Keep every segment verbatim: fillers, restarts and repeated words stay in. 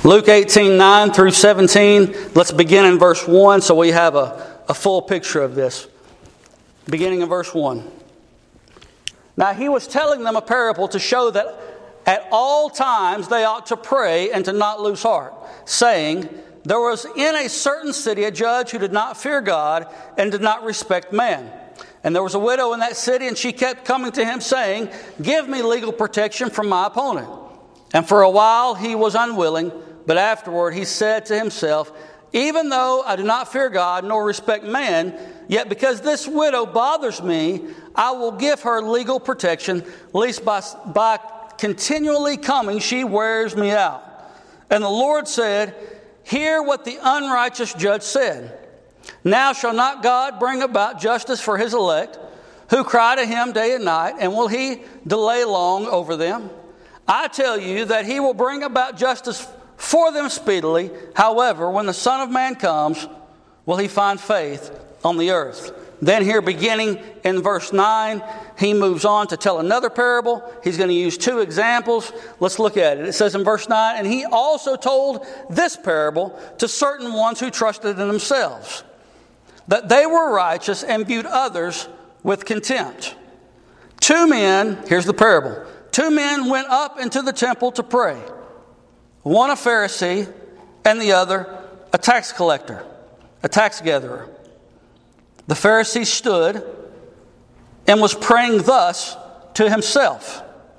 Luke eighteen, nine through seventeen. Let's begin in verse one so we have a, a full picture of this. Beginning in verse one. Now he was telling them a parable to show that at all times they ought to pray and to not lose heart, saying, there was in a certain city a judge who did not fear God and did not respect man. And there was a widow in that city, and she kept coming to him, saying, give me legal protection from my opponent. And for a while he was unwilling, but afterward he said to himself, even though I do not fear God nor respect man, yet because this widow bothers me, I will give her legal protection, lest by, by continually coming she wears me out. And the Lord said, hear what the unrighteous judge said. Now shall not God bring about justice for his elect, who cry to him day and night, and will he delay long over them? I tell you that he will bring about justice for them speedily. However, when the Son of Man comes, will he find faith on the earth? Then here, beginning in verse nine, he moves on to tell another parable. He's going to use two examples. Let's look at it. It says in verse nine, and he also told this parable to certain ones who trusted in themselves, that they were righteous and viewed others with contempt. Two men, here's the parable. Two men went up into the temple to pray. One a Pharisee and the other a tax collector, a tax gatherer. The Pharisee stood and was praying thus to himself.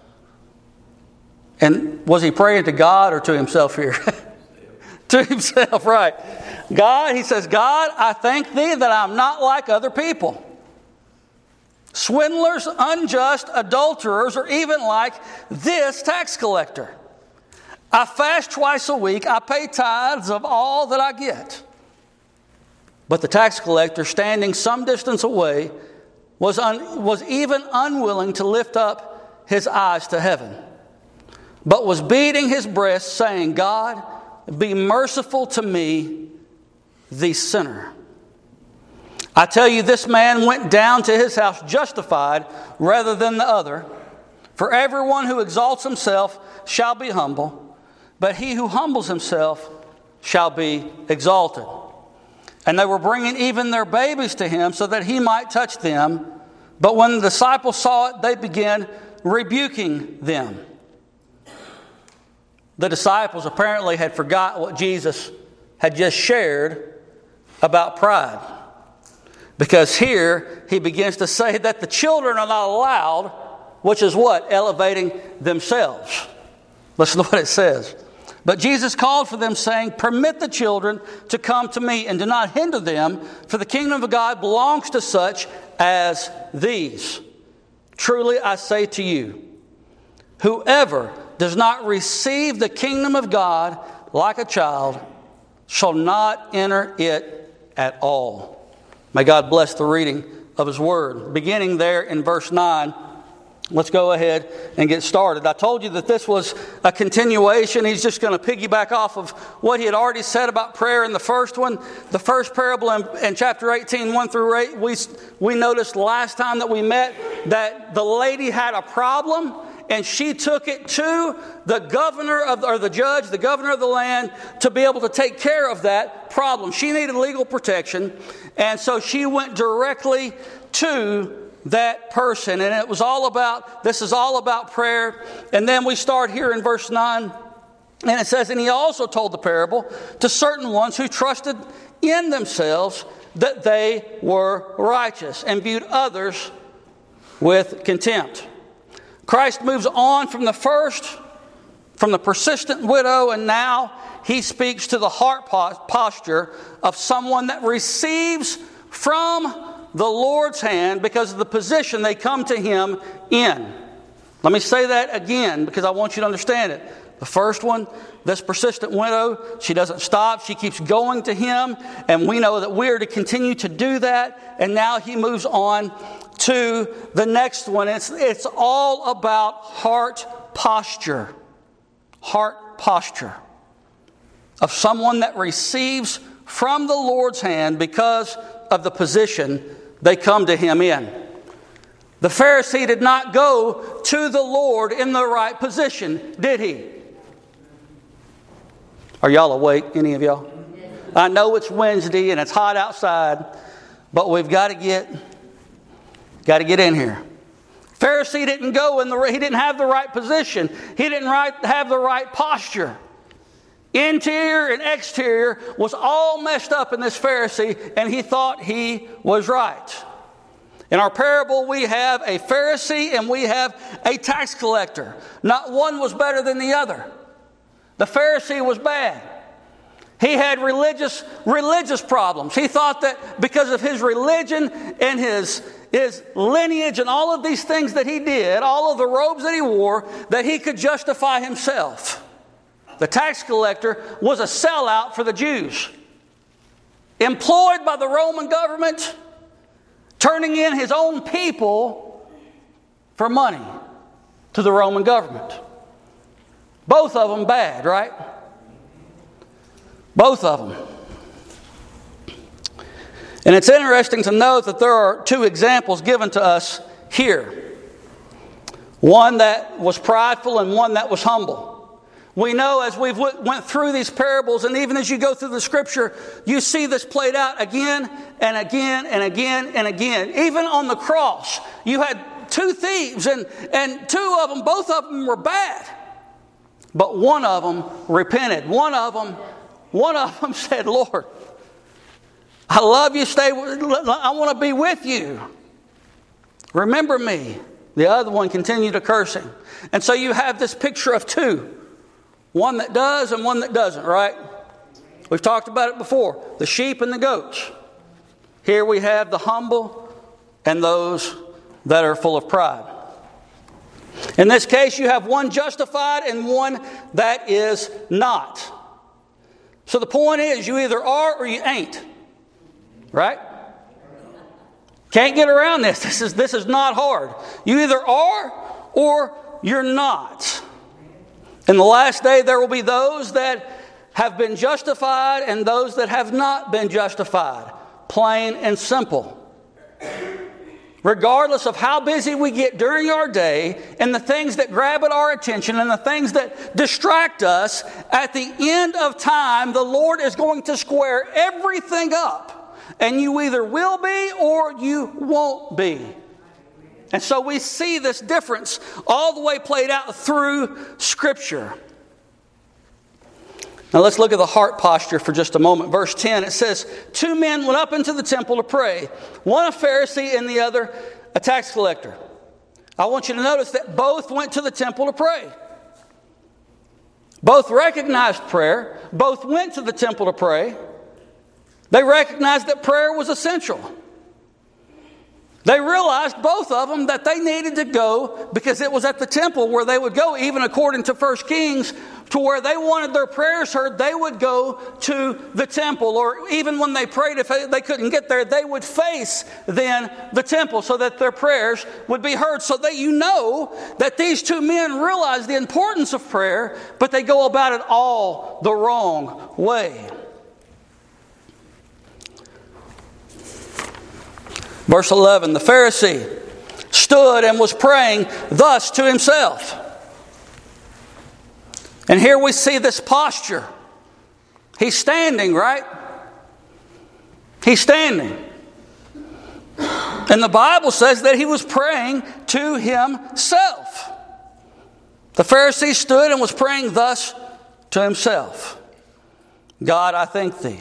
And was he praying to God or to himself here? To himself, right. God, he says, God, I thank thee that I'm not like other people. Swindlers, unjust, adulterers, or even like this tax collector. I fast twice a week. I pay tithes of all that I get. But the tax collector, standing some distance away, was, un, was even unwilling to lift up his eyes to heaven, but was beating his breast, saying, God, be merciful to me, the sinner. I tell you, this man went down to his house justified rather than the other. For everyone who exalts himself shall be humble, but he who humbles himself shall be exalted. And they were bringing even their babies to him so that he might touch them. But when the disciples saw it, they began rebuking them. The disciples apparently had forgot what Jesus had just shared about pride. Because here he begins to say that the children are not allowed, which is what? Elevating themselves. Listen to what it says. But Jesus called for them, saying, permit the children to come to me, and do not hinder them, for the kingdom of God belongs to such as these. Truly I say to you, whoever does not receive the kingdom of God like a child shall not enter it at all. May God bless the reading of his word. Beginning there in verse nine, let's go ahead and get started. I told you that this was a continuation. He's just going to piggyback off of what he had already said about prayer in the first one. The first parable in, in chapter eighteen, one through eight, we, we noticed last time that we met that the lady had a problem, and she took it to the governor of, or the judge, the governor of the land, to be able to take care of that problem. She needed legal protection, and so she went directly to that person. And it was all about, this is all about prayer. And then we start here in verse nine, and it says, and he also told the parable to certain ones who trusted in themselves that they were righteous and viewed others with contempt. Christ moves on from the first, from the persistent widow, and now he speaks to the heart posture of someone that receives from the Lord's hand because of the position they come to him in. Let me say that again because I want you to understand it. The first one, this persistent widow, she doesn't stop. She keeps going to him, and we know that we are to continue to do that. And now he moves on to the next one. It's, it's all about heart posture. Heart posture of someone that receives from the Lord's hand because of the position they come to him in. The Pharisee did not go to the Lord in the right position, did he? Are y'all awake, any of y'all? I know it's Wednesday and it's hot outside, but we've got to get, got to get in here. Pharisee didn't go in the, he didn't have the right position. He didn't right, have the right posture. Interior and exterior was all messed up in this Pharisee, and he thought he was right. In our parable, we have a Pharisee and we have a tax collector. Not one was better than the other. The Pharisee was bad. He had religious religious problems. He thought that because of his religion and his, his lineage and all of these things that he did, all of the robes that he wore, that he could justify himself. The tax collector was a sellout for the Jews. Employed by the Roman government, turning in his own people for money to the Roman government. Both of them bad, right? Both of them. And it's interesting to note that there are two examples given to us here. One that was prideful and one that was humble. We know as we've went through these parables, and even as you go through the Scripture, you see this played out again and again and again and again. Even on the cross, you had two thieves, and, and two of them, both of them were bad. But one of them repented. One of them, one of them said, Lord, I love you. Stay. I want to be with you. Remember me. The other one continued to curse him. And so you have this picture of two. One that does and one that doesn't, right? We've talked about it before. The sheep and the goats. Here we have the humble and those that are full of pride. In this case, you have one justified and one that is not. So the point is, you either are or you ain't. Right? Can't get around this. This is, this is not hard. You either are or you're not. In the last day, there will be those that have been justified and those that have not been justified. Plain and simple. Regardless of how busy we get during our day and the things that grab at our attention and the things that distract us, at the end of time, the Lord is going to square everything up. And you either will be or you won't be. And so we see this difference all the way played out through Scripture. Now let's look at the heart posture for just a moment. Verse ten, it says, two men went up into the temple to pray. One a Pharisee and the other a tax collector. I want you to notice that both went to the temple to pray. Both recognized prayer. Both went to the temple to pray. They recognized that prayer was essential. They realized, both of them, that they needed to go because it was at the temple where they would go, even according to First Kings, to where they wanted their prayers heard, they would go to the temple. Or even when they prayed, if they couldn't get there, they would face then the temple so that their prayers would be heard. So that you know that these two men realize the importance of prayer, but they go about it all the wrong way. Verse eleven, the Pharisee stood and was praying thus to himself. And here we see this posture. He's standing, right? He's standing. And the Bible says that he was praying to himself. The Pharisee stood and was praying thus to himself. God, I thank thee.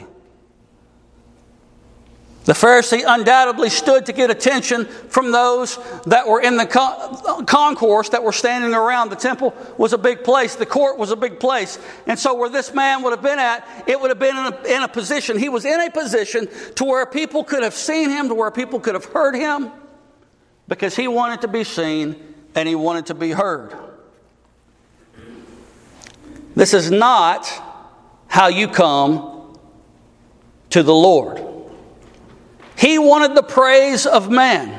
The Pharisee undoubtedly stood to get attention from those that were in the concourse that were standing around. The temple was a big place. The court was a big place. And so where this man would have been at, it would have been in a, in a position. He was in a position to where people could have seen him, to where people could have heard him, because he wanted to be seen and he wanted to be heard. This is not how you come to the Lord. He wanted the praise of man.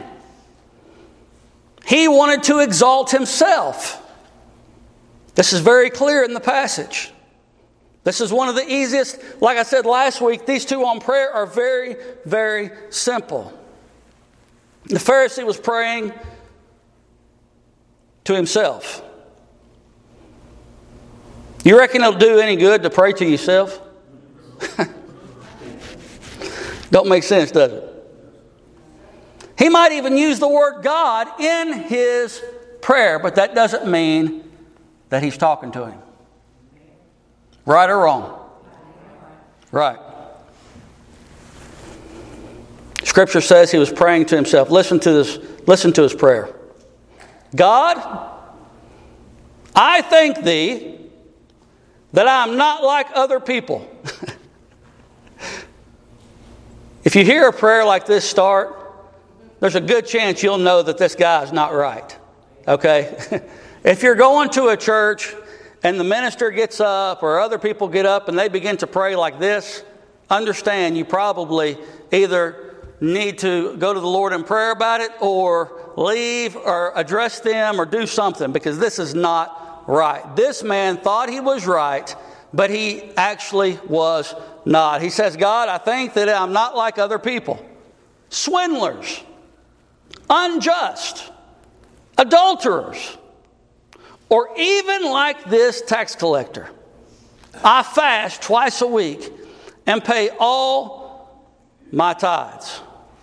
He wanted to exalt himself. This is very clear in the passage. This is one of the easiest, like I said last week, these two on prayer are very, very simple. The Pharisee was praying to himself. You reckon it'll do any good to pray to yourself? Don't make sense, does it? He might even use the word God in his prayer, but that doesn't mean that he's talking to him. Right or wrong? Right. Scripture says he was praying to himself. Listen to this. Listen to his prayer. God, I thank thee that I am not like other people. If you hear a prayer like this start, there's a good chance you'll know that this guy is not right. Okay? If you're going to a church and the minister gets up or other people get up and they begin to pray like this, understand you probably either need to go to the Lord in prayer about it or leave or address them or do something, because this is not right. This man thought he was right, but he actually was not. He says, God, I think that I'm not like other people. Swindlers, unjust, adulterers, or even like this tax collector. I fast twice a week and pay all my tithes.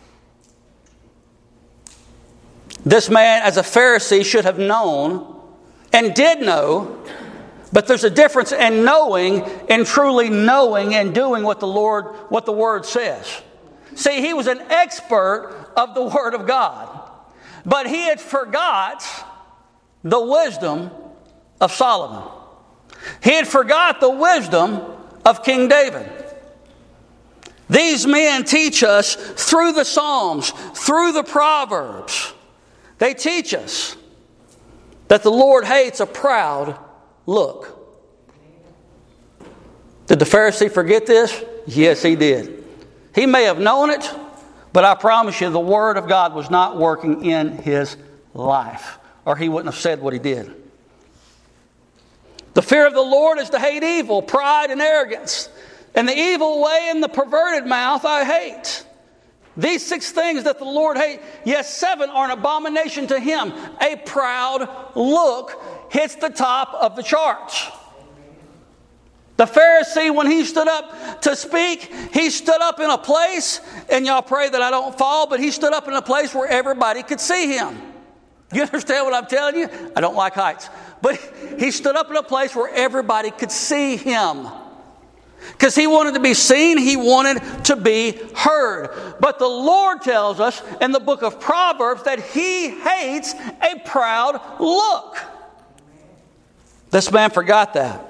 This man, as a Pharisee, should have known and did know, but there's a difference in knowing and truly knowing and doing what the Lord, what the Word says. See, he was an expert of the Word of God, but he had forgot the wisdom of Solomon. He had forgot the wisdom of King David. These men teach us through the Psalms, through the Proverbs. They teach us that the Lord hates a proud look. Did the Pharisee forget this? Yes, he did. He may have known it, but I promise you the Word of God was not working in his life, or he wouldn't have said what he did. The fear of the Lord is to hate evil, pride and arrogance, and the evil way and the perverted mouth I hate. These six things that the Lord hates, yes, seven are an abomination to him. A proud look hits the top of the charts. The Pharisee, when he stood up to speak, he stood up in a place, and y'all pray that I don't fall, but he stood up in a place where everybody could see him. You understand what I'm telling you? I don't like heights. But he stood up in a place where everybody could see him. Because he wanted to be seen, he wanted to be heard. But the Lord tells us in the book of Proverbs that he hates a proud look. This man forgot that.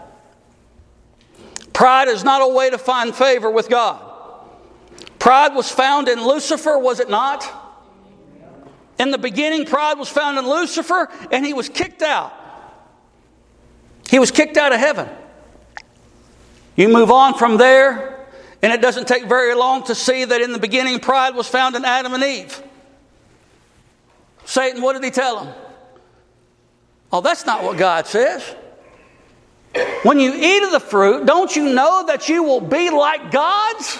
Pride is not a way to find favor with God. Pride was found in Lucifer, was it not? In the beginning, pride was found in Lucifer, and he was kicked out. He was kicked out of heaven. You move on from there, and it doesn't take very long to see that in the beginning, pride was found in Adam and Eve. Satan, what did he tell them? Oh, that's not what God says. When you eat of the fruit, don't you know that you will be like gods?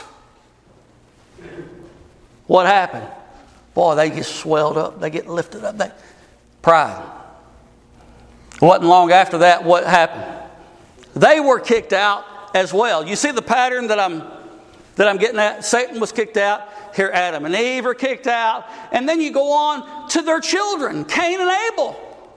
What happened? Boy, they get swelled up. They get lifted up. They, pride. It wasn't long after that, what happened? They were kicked out as well. You see the pattern that I'm that I'm getting at? Satan was kicked out. Here Adam and Eve are kicked out. And then you go on to their children, Cain and Abel.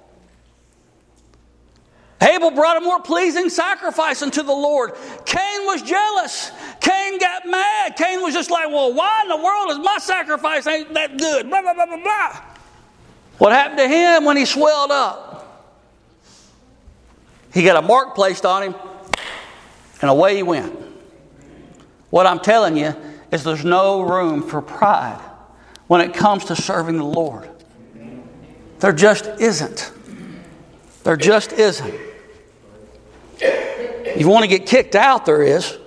Abel brought a more pleasing sacrifice unto the Lord. Cain was jealous. Cain got mad. Cain was just like, well, why in the world is my sacrifice ain't that good? Blah, blah, blah, blah, blah. What happened to him when he swelled up? He got a mark placed on him, and away he went. What I'm telling you is there's no room for pride when it comes to serving the Lord. There just isn't. There just isn't. You want to get kicked out, there is.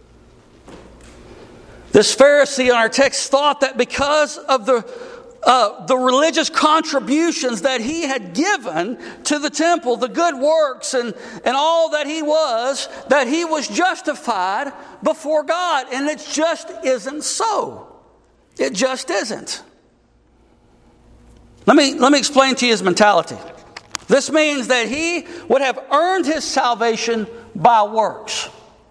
This Pharisee in our text thought that because of the uh, the religious contributions that he had given to the temple, the good works and, and all that he was, that he was justified before God. And it just isn't so. It just isn't. Let me, let me explain to you his mentality. This means that he would have earned his salvation by works.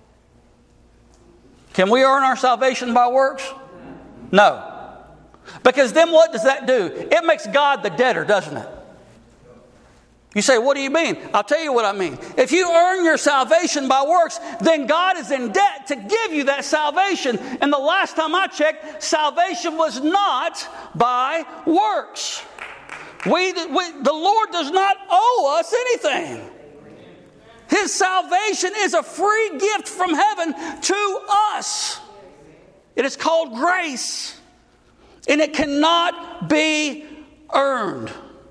Can we earn our salvation by works? No. Because then what does that do? It makes God the debtor, doesn't it? You say, what do you mean? I'll tell you what I mean. If you earn your salvation by works, then God is in debt to give you that salvation. And the last time I checked, salvation was not by works. We, we, the Lord does not owe us anything. His salvation is a free gift from heaven to us. It is called grace. And it cannot be earned.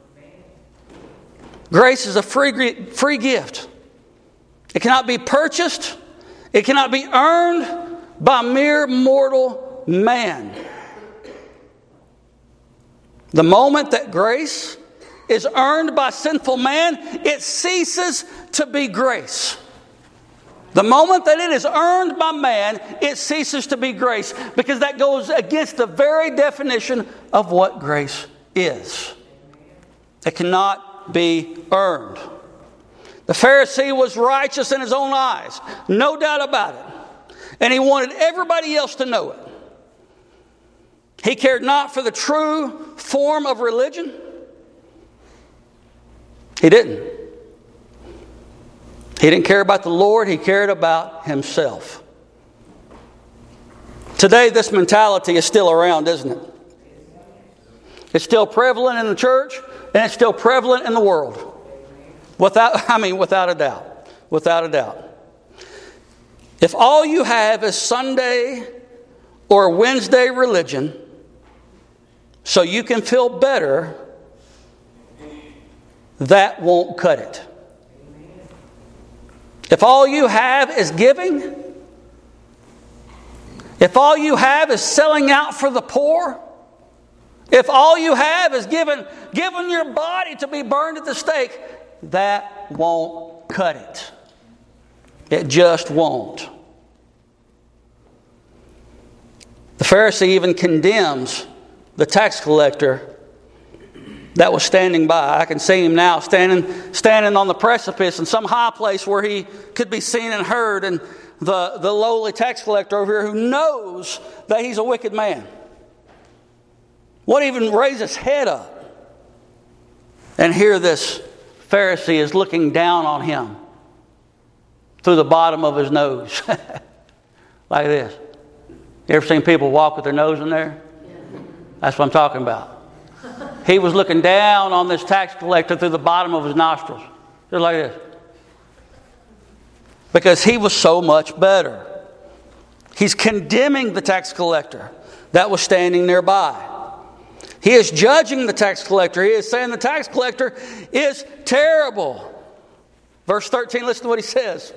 Grace is a free, free gift. It cannot be purchased. It cannot be earned by mere mortal man. The moment that grace is earned by sinful man, it ceases to be grace. The moment that it is earned by man, it ceases to be grace, because that goes against the very definition of what grace is. It cannot be earned. The Pharisee was righteous in his own eyes, no doubt about it. And he wanted everybody else to know it. He cared not for the true form of religion. He didn't. He didn't care about the Lord. He cared about himself. Today, this mentality is still around, isn't it? It's still prevalent in the church, and it's still prevalent in the world. Without, I mean, without a doubt. Without a doubt. If all you have is Sunday or Wednesday religion, so you can feel better, that won't cut it. If all you have is giving, if all you have is selling out for the poor, if all you have is giving, giving your body to be burned at the stake, that won't cut it. It just won't. The Pharisee even condemns the tax collector that was standing by. I can see him now standing, standing on the precipice in some high place where he could be seen and heard. And the, the lowly tax collector over here who knows that he's a wicked man won't even raise his head up. And here this Pharisee is looking down on him through the bottom of his nose. Like this. You ever seen people walk with their nose in there? That's what I'm talking about. He was looking down on this tax collector through the bottom of his nostrils. Just like this. Because he was so much better. He's condemning the tax collector that was standing nearby. He is judging the tax collector. He is saying the tax collector is terrible. Verse thirteen, listen to what he says.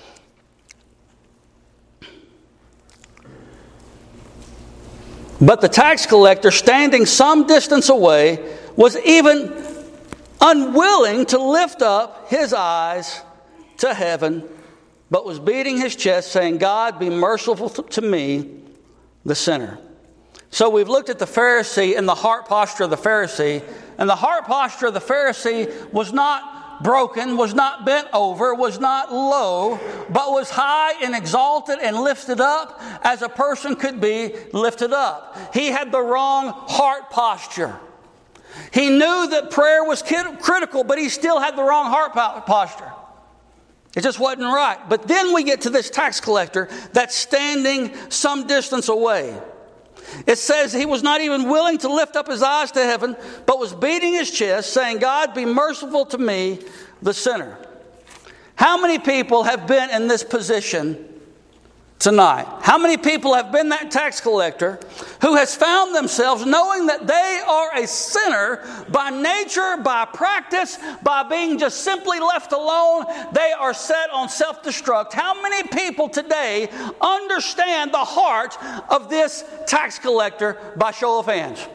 But the tax collector, standing some distance away, was even unwilling to lift up his eyes to heaven, but was beating his chest, saying, God, be merciful to me, the sinner. So we've looked at the Pharisee and the heart posture of the Pharisee. And the heart posture of the Pharisee was not broken, was not bent over, was not low, but was high and exalted and lifted up as a person could be lifted up. He had the wrong heart posture. He knew that prayer was critical, but he still had the wrong heart posture. It just wasn't right. But then we get to this tax collector that's standing some distance away. It says he was not even willing to lift up his eyes to heaven, but was beating his chest, saying, God, be merciful to me, the sinner. How many people have been in this position tonight? How many people have been that tax collector who has found themselves knowing that they are a sinner by nature, by practice, by being just simply left alone? They are set on self-destruct. How many people today understand the heart of this tax collector by show of hands?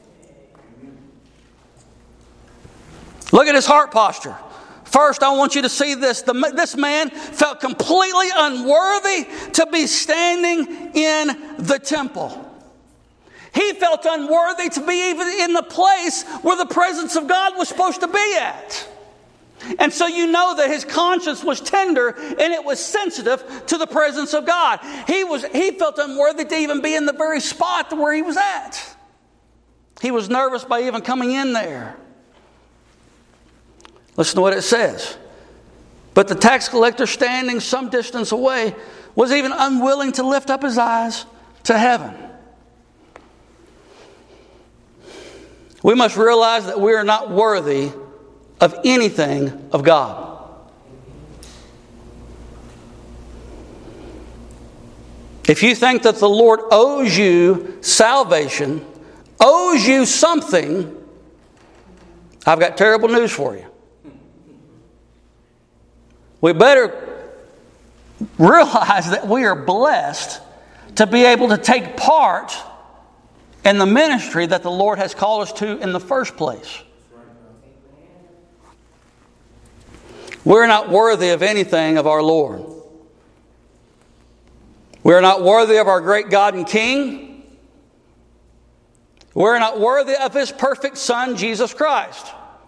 Look at his heart posture. First, I want you to see this. The, this man felt completely unworthy to be standing in the temple. He felt unworthy to be even in the place where the presence of God was supposed to be at. And so you know that his conscience was tender and it was sensitive to the presence of God. He was he felt unworthy to even be in the very spot where he was at. He was nervous by even coming in there. Listen to what it says. But the tax collector, standing some distance away, was even unwilling to lift up his eyes to heaven. We must realize that we are not worthy of anything of God. If you think that the Lord owes you salvation, owes you something, I've got terrible news for you. We better realize that we are blessed to be able to take part in the ministry that the Lord has called us to in the first place. We're not worthy of anything of our Lord. We're not worthy of our great God and King. We're not worthy of His perfect Son, Jesus Christ.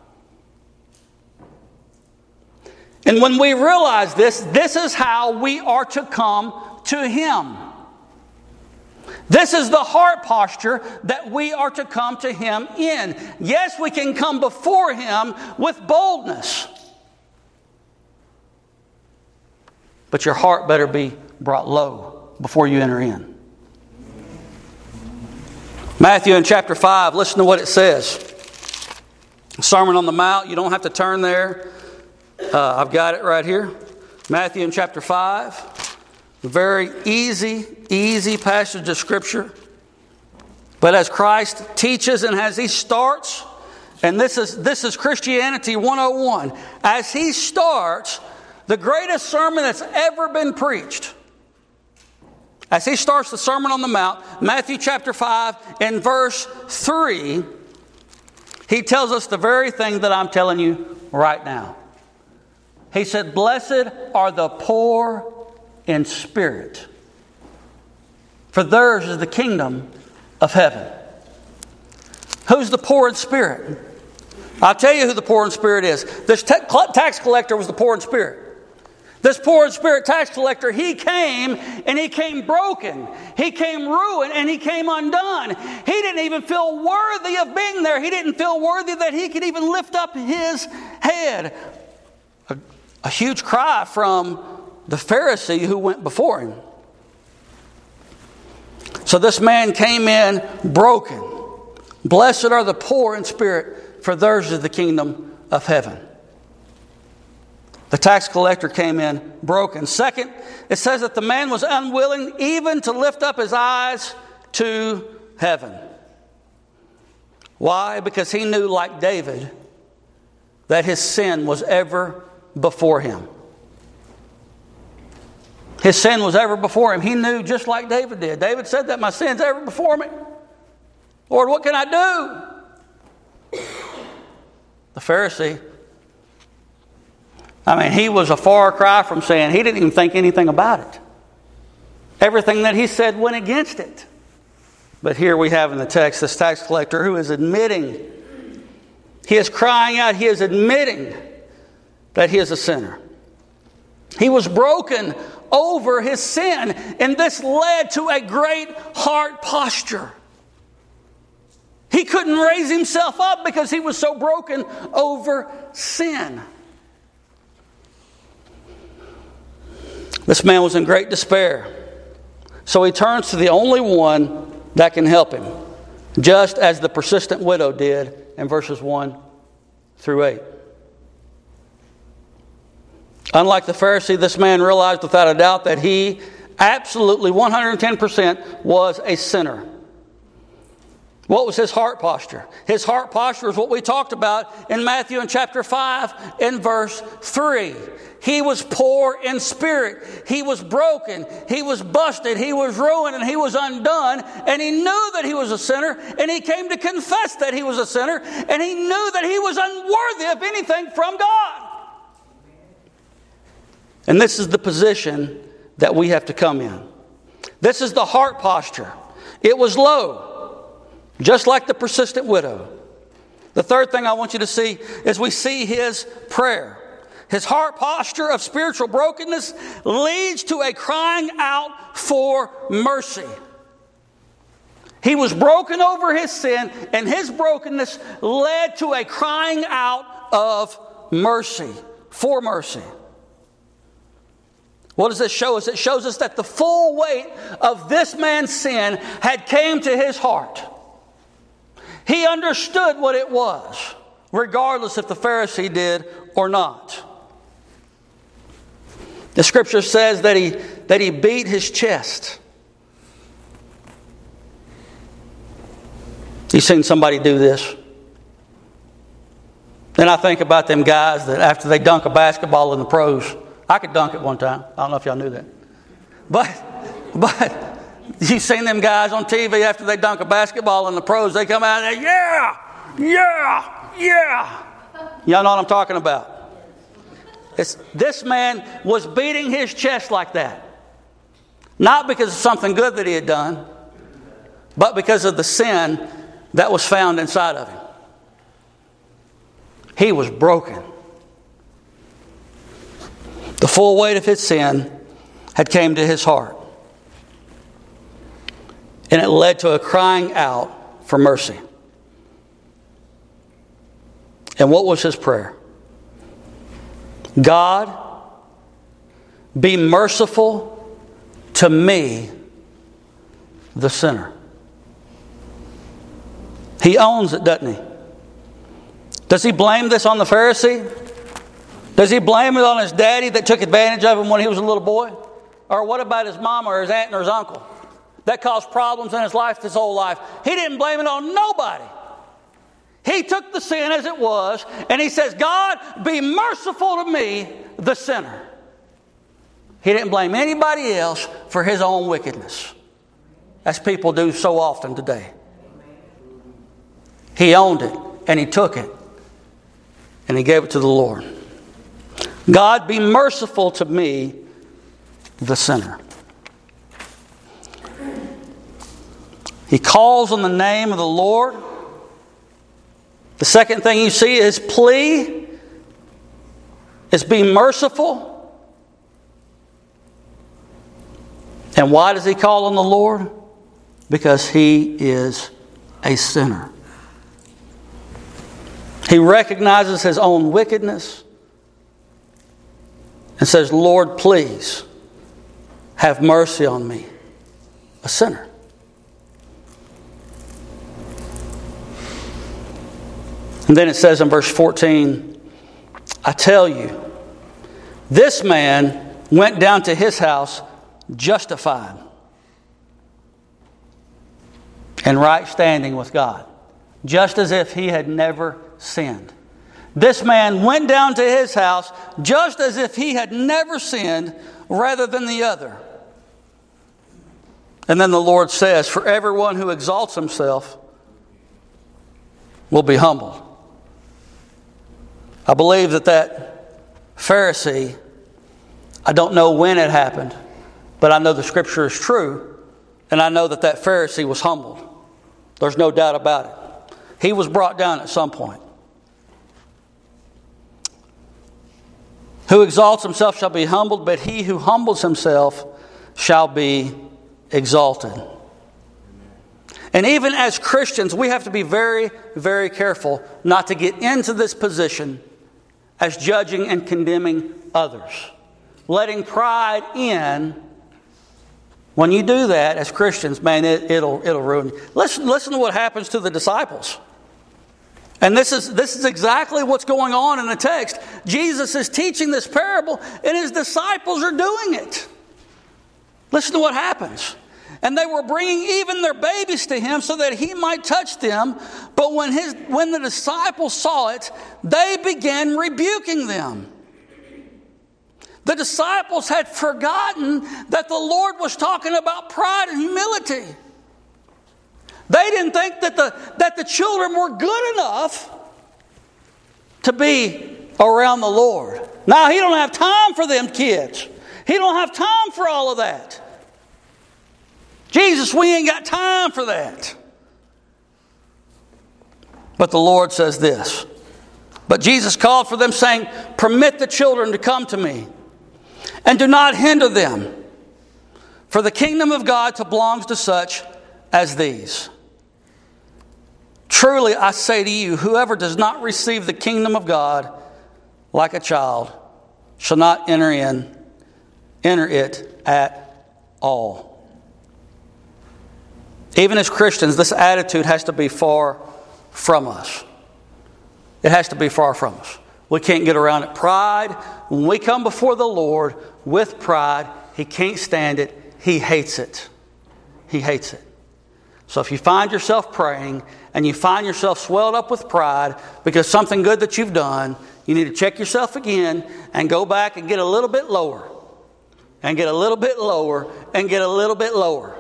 And when we realize this, this is how we are to come to Him. This is the heart posture that we are to come to Him in. Yes, we can come before Him with boldness. But your heart better be brought low before you enter in. Matthew in chapter five, listen to what it says. Sermon on the Mount, you don't have to turn there. Uh, I've got it right here. Matthew in chapter five. A very easy, easy passage of Scripture. But as Christ teaches and as He starts, and this is this is Christianity one oh one. As He starts the greatest sermon that's ever been preached. As He starts the Sermon on the Mount, Matthew chapter five and verse three, He tells us the very thing that I'm telling you right now. He said, "Blessed are the poor in spirit, for theirs is the kingdom of heaven." Who's the poor in spirit? I'll tell you who the poor in spirit is. This tax collector was the poor in spirit. This poor in spirit tax collector, he came and he came broken. He came ruined and he came undone. He didn't even feel worthy of being there. He didn't feel worthy that he could even lift up his head. A, a huge cry from the Pharisee who went before him. So this man came in broken. Blessed are the poor in spirit, for theirs is the kingdom of heaven. The tax collector came in broken. Second, it says that the man was unwilling even to lift up his eyes to heaven. Why? Because he knew, like David, that his sin was ever before him. His sin was ever before him. He knew, just like David did. David said that my sin's ever before me. Lord, what can I do? The Pharisee, I mean, he was a far cry from saying he didn't even think anything about it. Everything that he said went against it. But here we have in the text this tax collector who is admitting, he is crying out, he is admitting that he is a sinner. He was broken over his sin, and this led to a great heart posture. He couldn't raise himself up because he was so broken over sin. This man was in great despair. So he turns to the only one that can help him, just as the persistent widow did in verses one through eight. Unlike the Pharisee, this man realized without a doubt that he absolutely one hundred ten percent was a sinner. What was his heart posture? His heart posture is what we talked about in Matthew in chapter five in verse three. He was poor in spirit. He was broken. He was busted. He was ruined and he was undone. And he knew that he was a sinner. And he came to confess that he was a sinner. And he knew that he was unworthy of anything from God. And this is the position that we have to come in. This is the heart posture. It was low, just like the persistent widow. The third thing I want you to see is we see his prayer. His heart posture of spiritual brokenness leads to a crying out for mercy. He was broken over his sin, and his brokenness led to a crying out of mercy, for mercy. What does this show us? It shows us that the full weight of this man's sin had came to his heart. He understood what it was, regardless if the Pharisee did or not. The scripture says that he, that he beat his chest. You seen somebody do this? Then I think about them guys that after they dunk a basketball in the pros, I could dunk it one time. I don't know if y'all knew that. But, but you seen them guys on T V after they dunk a basketball in the pros, they come out and they, yeah, yeah, yeah. Y'all know what I'm talking about. It's, this man was beating his chest like that. Not because of something good that he had done, but because of the sin that was found inside of him. He was broken. The full weight of his sin had came to his heart. And it led to a crying out for mercy. And what was his prayer? God, be merciful to me, the sinner. He owns it, doesn't he? Does he blame this on the Pharisee? Does he blame it on his daddy that took advantage of him when he was a little boy? Or what about his mama or his aunt or his uncle that caused problems in his life his whole life? He didn't blame it on nobody. He took the sin as it was, and he says, God, be merciful to me, the sinner. He didn't blame anybody else for his own wickedness, as people do so often today. He owned it, and he took it, and he gave it to the Lord. God, be merciful to me, the sinner. He calls on the name of the Lord. The second thing you see is plea. It's be merciful. And why does he call on the Lord? Because he is a sinner. He recognizes his own wickedness and says, Lord, please have mercy on me, a sinner. And then it says in verse fourteen, I tell you, this man went down to his house justified and right standing with God, just as if he had never sinned. This man went down to his house just as if he had never sinned, rather than the other. And then the Lord says, for everyone who exalts himself will be humbled. I believe that that Pharisee, I don't know when it happened, but I know the Scripture is true, and I know that that Pharisee was humbled. There's no doubt about it. He was brought down at some point. Who exalts himself shall be humbled, but he who humbles himself shall be exalted. And even as Christians, we have to be very, very careful not to get into this position as judging and condemning others. Letting pride in, when you do that as Christians, man, it, it'll it'll ruin you. Listen, listen to what happens to the disciples. And this is this is exactly what's going on in the text. Jesus is teaching this parable, and his disciples are doing it. Listen to what happens. And they were bringing even their babies to him so that he might touch them. But when his when the disciples saw it, they began rebuking them. The disciples had forgotten that the Lord was talking about pride and humility. They didn't think that the, that the children were good enough to be around the Lord. Now, he don't have time for them kids. He don't have time for all of that. Jesus, we ain't got time for that. But the Lord says this, But Jesus called for them, saying, "Permit the children to come to me, and do not hinder them. For the kingdom of God belongs to such as these. Truly I say to you, whoever does not receive the kingdom of God like a child shall not enter in, enter it at all." Even as Christians, this attitude has to be far from us. It has to be far from us. We can't get around it. Pride, when we come before the Lord with pride, He can't stand it. He hates it. He hates it. So if you find yourself praying and you find yourself swelled up with pride because something good that you've done, you need to check yourself again and go back and get a little bit lower. And get a little bit lower and get a little bit lower.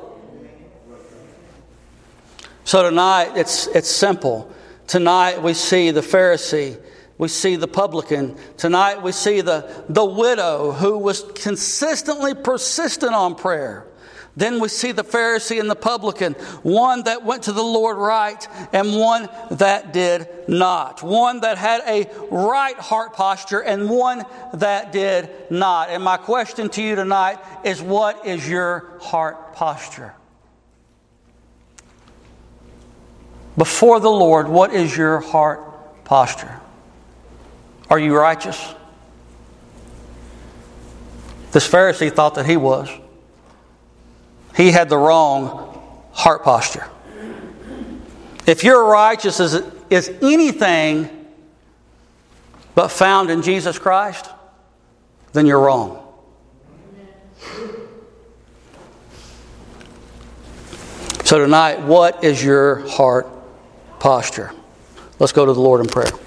So tonight, it's it's simple. Tonight we see the Pharisee. We see the publican. Tonight we see the, the widow who was consistently persistent on prayer. Then we see the Pharisee and the publican, one that went to the Lord right and one that did not. One that had a right heart posture and one that did not. And my question to you tonight is, what is your heart posture? Before the Lord, what is your heart posture? Are you righteous? This Pharisee thought that he was. He had the wrong heart posture. If your righteousness is, is anything but found in Jesus Christ, then you're wrong. So tonight, what is your heart posture? Let's go to the Lord in prayer.